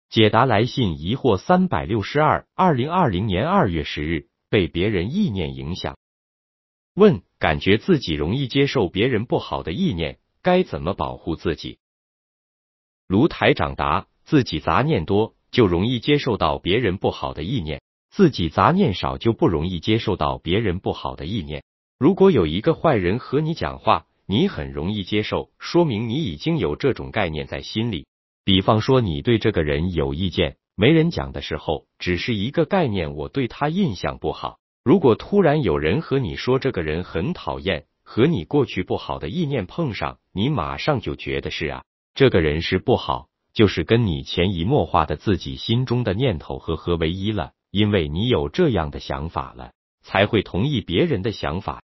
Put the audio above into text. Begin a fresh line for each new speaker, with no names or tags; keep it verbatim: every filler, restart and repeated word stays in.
解答来信疑惑三百六十二，二零二零年二月十日，被别人意念影响。问：感觉自己容易接受别人不好的意念，该怎么保护自己？卢台长答：自己杂念多，就容易接受到别人不好的意念；自己杂念少，就不容易接受到别人不好的意念。如果有一个坏人和你讲话，你很容易接受，说明你已经有这种概念在心里。比方说你对这个人有意见，没人讲的时候，只是一个概念，我对他印象不好。如果突然有人和你说这个人很讨厌，和你过去不好的意念碰上，你马上就觉得是啊，这个人是不好，就是跟你潜移默化的自己心中的念头合合为一了，因为你有这样的想法了，才会同意别人的想法。